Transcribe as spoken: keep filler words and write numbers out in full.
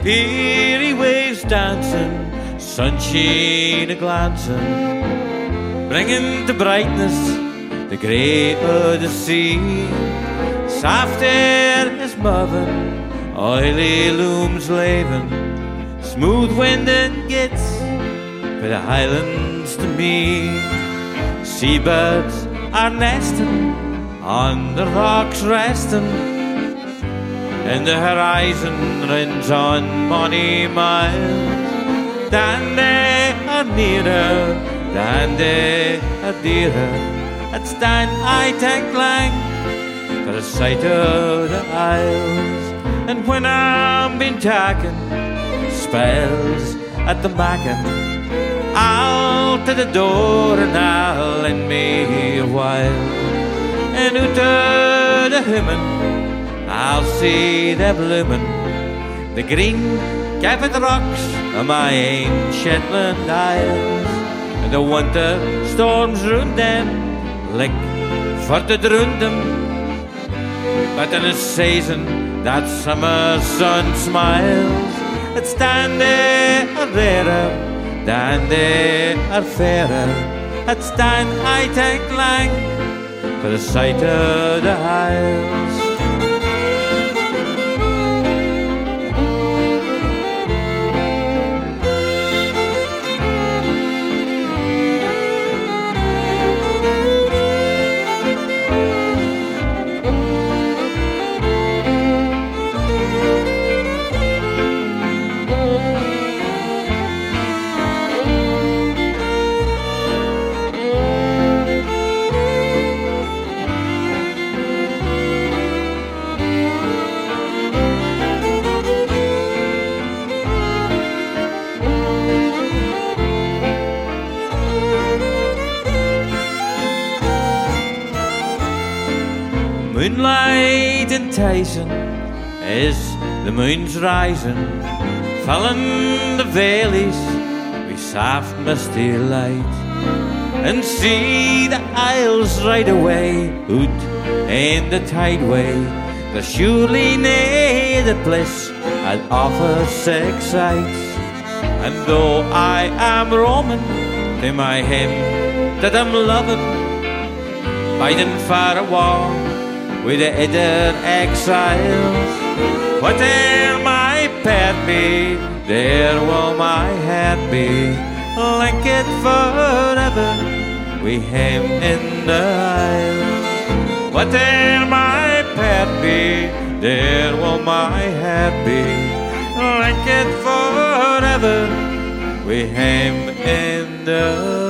Peary waves dancing, sunshine a-glancing, bringing to brightness the grey of the sea. Soft air is moving, oily looms laving, smooth winding gets for the highlands to me. Seabirds are nesting, on the rocks resting, and the horizon runs on many miles. Dandy are nearer, dandy are dearer, it's Dan I take lang for the sight of the isles. And when I'm been talking spells at the Mackin, I'll to the door and I'll lend me a while. And out of the hymn I'll see the bloomin', the green gaffed rocks of my ain Shetland Isles. And the winter storms round them like for to drown them, but in a season that summer sun smiles. It's dandy or rarer, dandy or fairer, it's Dan I take lang for the sight of the Isles. Moonlight enticing as the moon's rising, filling the valleys with soft misty light, and see the isles right away out in the tideway. There's surely nae the bliss I'd offer six sights. And though I am roaming to my hymn that I'm loving, biding far away with the other exiles, whate'er my path be, there will my heart be, linked forever with him in the isle. Whate'er my path be, there will my heart be, linked forever with him in the isle.